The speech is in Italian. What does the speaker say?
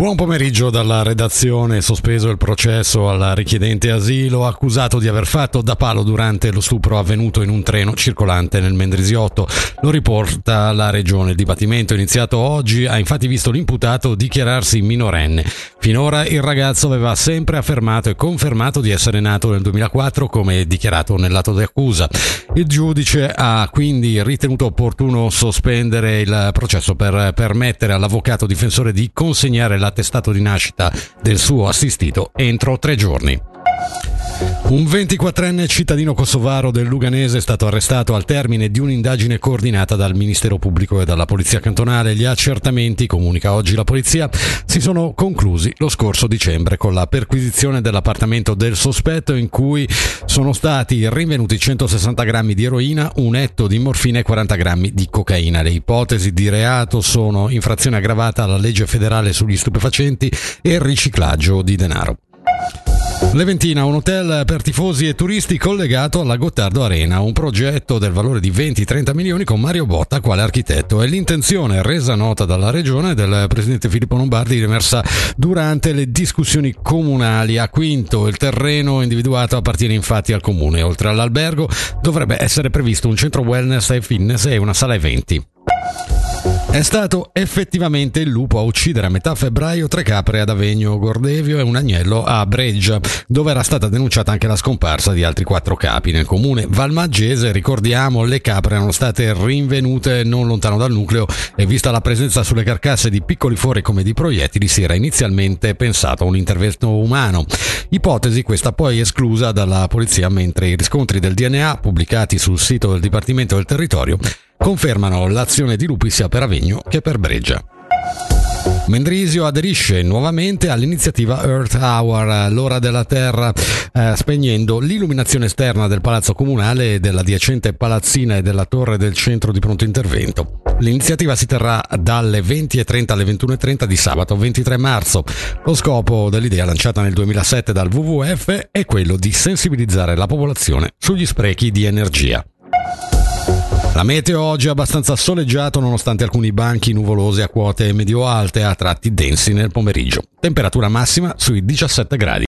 Buon pomeriggio dalla redazione. Sospeso il processo al richiedente asilo accusato di aver fatto da palo durante lo stupro avvenuto in un treno circolante nel Mendrisiotto. Lo riporta la regione. Il dibattimento iniziato oggi ha infatti visto l'imputato dichiararsi minorenne. Finora il ragazzo aveva sempre affermato e confermato di essere nato nel 2004 come dichiarato nell'atto d'accusa. Il giudice ha quindi ritenuto opportuno sospendere il processo per permettere all'avvocato difensore di consegnare l'attestato di nascita del suo assistito entro 3 giorni. Un 24enne cittadino kosovaro del Luganese è stato arrestato al termine di un'indagine coordinata dal Ministero Pubblico e dalla Polizia Cantonale. Gli accertamenti, comunica oggi la Polizia, si sono conclusi lo scorso dicembre con la perquisizione dell'appartamento del sospetto, in cui sono stati rinvenuti 160 grammi di eroina, un etto di morfina e 40 grammi di cocaina. Le ipotesi di reato sono infrazione aggravata alla legge federale sugli stupefacenti e riciclaggio di denaro. Leventina, un hotel per tifosi e turisti collegato alla Gottardo Arena, un progetto del valore di 20-30 milioni con Mario Botta quale architetto. È l'intenzione resa nota dalla regione del presidente Filippo Lombardi, emersa durante le discussioni comunali. A Quinto il terreno individuato appartiene infatti al comune. Oltre all'albergo dovrebbe essere previsto un centro wellness e fitness e una sala eventi. È stato effettivamente il lupo a uccidere a metà febbraio 3 capre ad Avegno Gordevio e un agnello a Breggia, dove era stata denunciata anche la scomparsa di altri 4 capi. Nel comune valmaggese, ricordiamo, le capre erano state rinvenute non lontano dal nucleo e, vista la presenza sulle carcasse di piccoli fori come di proiettili, si era inizialmente pensato a un intervento umano. Ipotesi questa poi esclusa dalla polizia, mentre i riscontri del DNA pubblicati sul sito del Dipartimento del Territorio confermano l'azione di lupi sia per Avegno che per Breggia. Mendrisio aderisce nuovamente all'iniziativa Earth Hour, l'ora della terra, spegnendo l'illuminazione esterna del palazzo comunale e della adiacente palazzina e della torre del centro di pronto intervento. L'iniziativa si terrà dalle 20:30 alle 21:30 di sabato 23 marzo. Lo scopo dell'idea, lanciata nel 2007 dal WWF, è quello di sensibilizzare la popolazione sugli sprechi di energia. La meteo oggi è abbastanza soleggiato nonostante alcuni banchi nuvolosi a quote medio-alte, a tratti densi nel pomeriggio. Temperatura massima sui 17 gradi.